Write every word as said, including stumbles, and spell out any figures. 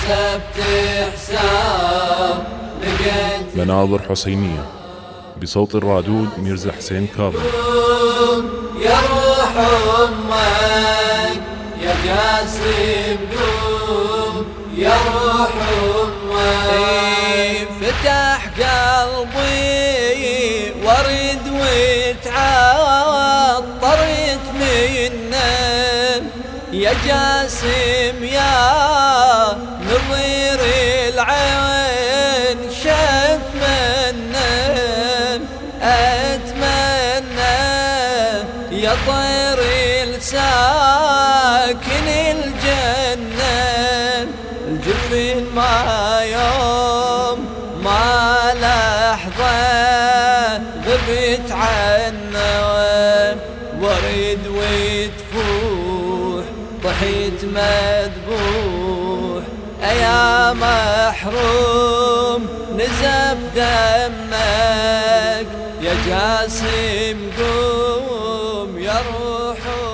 حسبت حساب لقيت مناظر حسينية بصوت الرادود ميرزا حسين كاظم. يا روح أمك يا جاسم قوم يا روح أمك فتح قلبي ورد وتعطرت منه يا جاسم يا نظير العين شف منه أتمنى يا طير الساكن الجنة الجفن ما يوم ما لحظة غبت عنه ورد وتفوح طحيت مذبوح يا محروم نزف دمك يا جاسم قوم يا روح